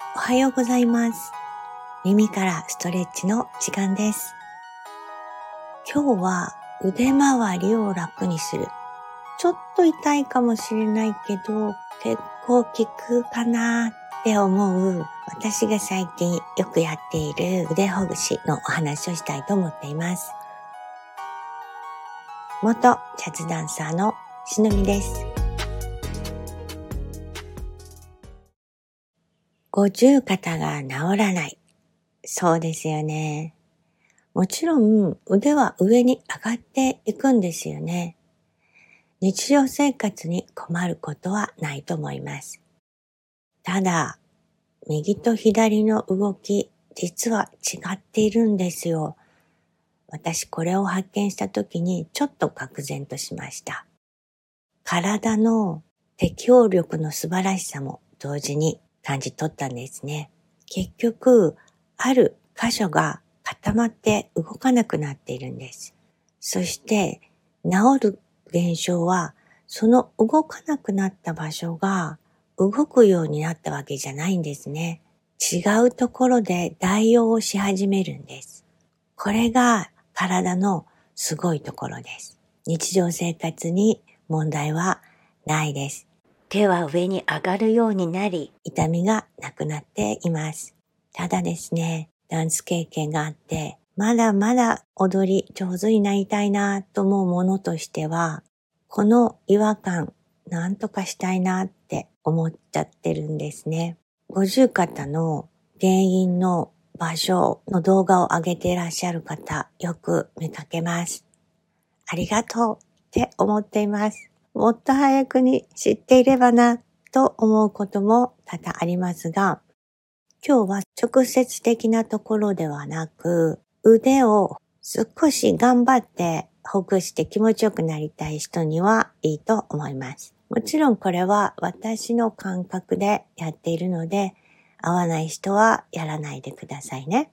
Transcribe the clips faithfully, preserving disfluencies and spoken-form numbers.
おはようございます。耳からストレッチの時間です。今日は腕周りを楽にする。ちょっと痛いかもしれないけど、結構効くかなって思う私が最近よくやっている腕ほぐしのお話をしたいと思っています。元ジャズダンサーのしのみです。五十肩が治らない。そうですよね。もちろん腕は上に上がっていくんですよね。日常生活に困ることはないと思います。ただ、右と左の動き、実は違っているんですよ。私これを発見したときにちょっと愕然としました。体の適応力の素晴らしさも同時に感じ取ったんですね。結局、ある箇所が固まって動かなくなっているんです。そして治る現象はその動かなくなった場所が動くようになったわけじゃないんですね。違うところで代用をし始めるんです。これが体のすごいところです。日常生活に問題はないです。手は上に上がるようになり、痛みがなくなっています。ただですね、ダンス経験があって、まだまだ踊り上手になりたいなと思うものとしては、この違和感、なんとかしたいなって思っちゃってるんですね。五十肩の原因の場所の動画を上げていらっしゃる方、よく見かけます。ありがとうって思っています。もっと早くに知っていればなと思うことも多々ありますが、今日は直接的なところではなく、腕を少し頑張ってほぐして気持ちよくなりたい人にはいいと思います。もちろんこれは私の感覚でやっているので、合わない人はやらないでくださいね。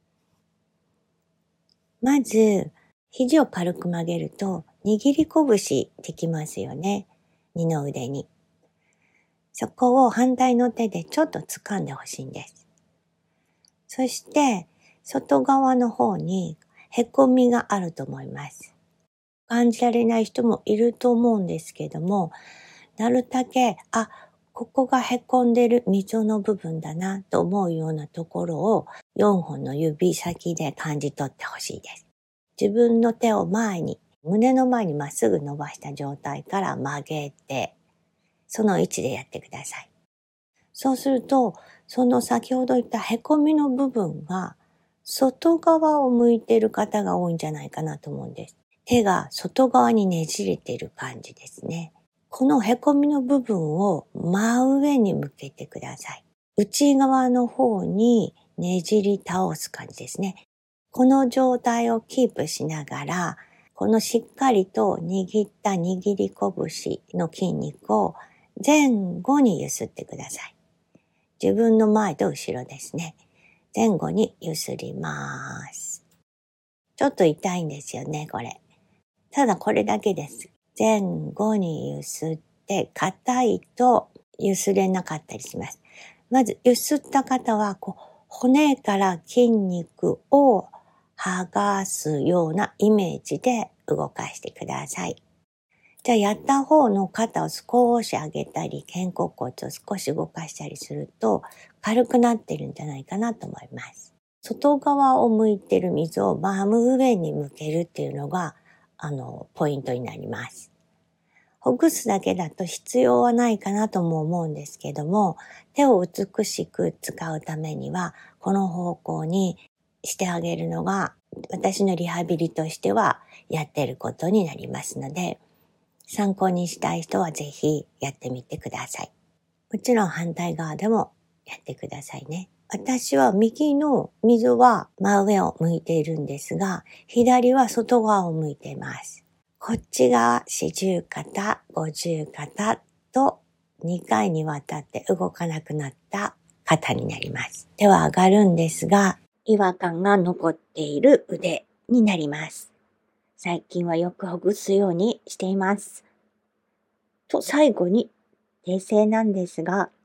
まず、肘を軽く曲げると握り拳できますよね。二の腕に。そこを反対の手でちょっと掴んでほしいんです。そして、外側の方にへこみがあると思います。感じられない人もいると思うんですけども、なるだけ、あ、ここがへこんでる溝の部分だなと思うようなところをよんほんの指先で感じ取ってほしいです。自分の手を前に、胸の前にまっすぐ伸ばした状態から曲げて、その位置でやってください。そうすると、その先ほど言ったへこみの部分が外側を向いている方が多いんじゃないかなと思うんです。手が外側にねじれている感じですね。このへこみの部分を真上に向けてください。内側の方にねじり倒す感じですね。この状態をキープしながら、このしっかりと握った握り拳の筋肉を前後に揺すってください。自分の前と後ろですね。前後に揺すります。ちょっと痛いんですよね、これ。ただこれだけです。前後に揺すって、硬いと揺すれなかったりします。まず揺すった方はこう骨から筋肉を剥がすようなイメージで動かしてください。じゃあやった方の肩を少し上げたり、肩甲骨を少し動かしたりすると軽くなってるんじゃないかなと思います。外側を向いてる溝を真上に向けるっていうのがあのポイントになります。ほぐすだけだと必要はないかなとも思うんですけども、手を美しく使うためにはこの方向にしてあげるのが私のリハビリとしてはやってることになりますので、参考にしたい人はぜひやってみてください。もちろん反対側でもやってくださいね。私は右の溝は真上を向いているんですが、左は外側を向いています。こっちが四十肩、五十肩とにかいにわたって動かなくなった肩になります。手は上がるんですが、違和感が残っている腕になります。最近はよくほぐすようにしています。と最後に訂正なんですが、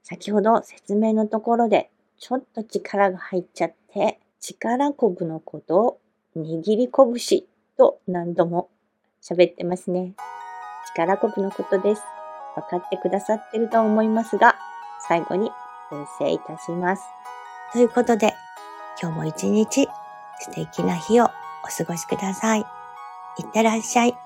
先ほど説明のところでちょっと力が入っちゃって、力こぶのことを握り拳と何度も喋ってますね。力こぶのことです。分かってくださってると思いますが、最後に訂正いたします。 ということで、今日も一日素敵な日をお過ごしください。いってらっしゃい。